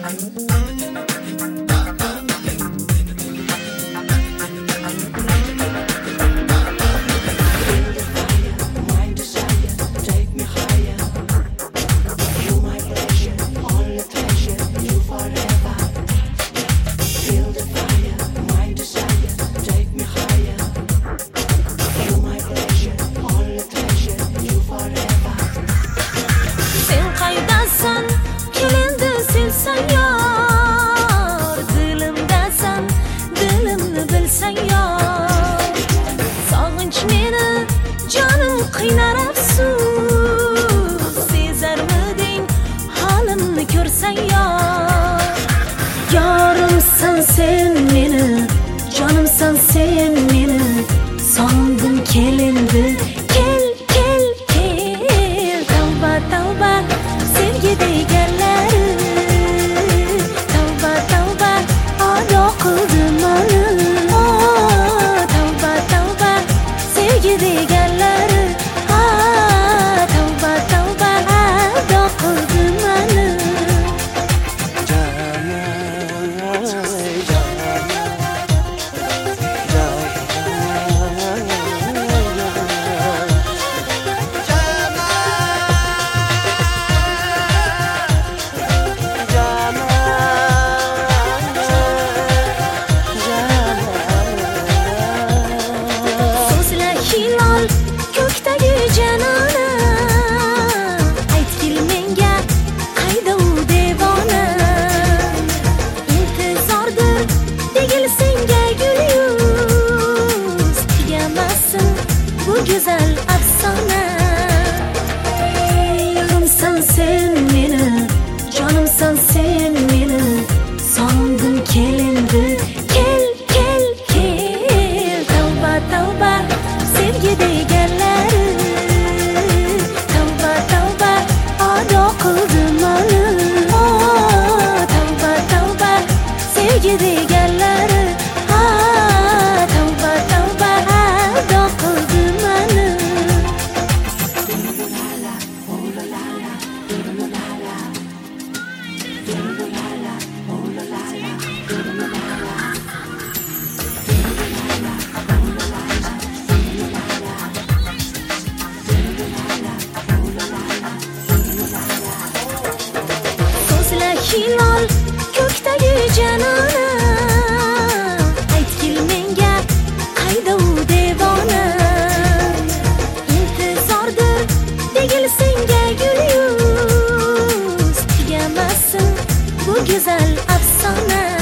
Qiynar afsus sezarmiding holimni ko'rsang yorimsan sen meni, jonimsan sen meni, sog'indim kelindi kel kel kel. Tavba tavba sevgi deganlari, tavba tavba ado qildim uni. Tavba tavba sevgi deganlari, ko'kdagi janona, aytgil menga qayda u devona. Intizordir degil senga gul yuz, tugamasin bu go'zal afsona. Yorimsan sen meni, jonimsan sen meni, sog'indim kelindi kel kel kel. Tavba tavba sevgi deganlari, tavba tavba ado qildim uni. Tavba tavba sevgi deganlari, tavba tavba ado qildim uni. Hilol ko'kdagi janona, aytgil menga qayda u devona. Intizordir degil senga gul yuz, tugamasin bu go'zal afsona.